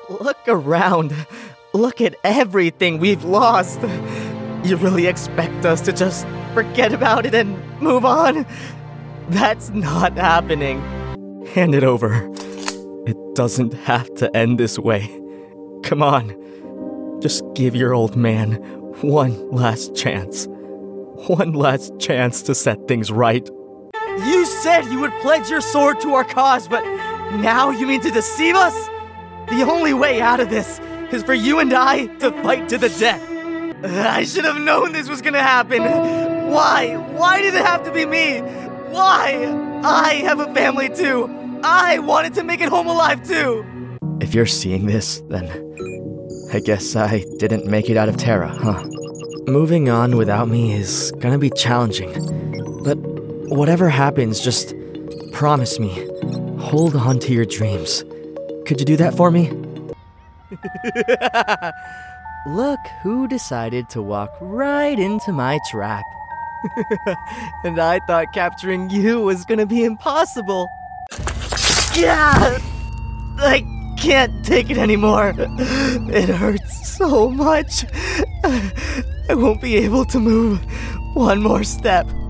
Look around. Look at everything we've lost. You really expect us to just forget about it and move on? That's not happening. Hand it over. It doesn't have to end this way. Come on. Just give your old man one last chance. One last chance to set things right. You said you would pledge your sword to our cause, but now you mean to deceive us? The only way out of this is for you and I to fight to the death. I should have known this was gonna happen. Why? Why did it have to be me? Why? I have a family too. I wanted to make it home alive too. If you're seeing this, then I guess I didn't make it out of Terra, huh? Moving on without me is gonna be challenging. But whatever happens, just promise me. Hold on to your dreams. Could you do that for me? Look who decided to walk right into my trap. And I thought capturing you was gonna be impossible. Yeah! I can't take it anymore. It hurts so much. I won't be able to move one more step.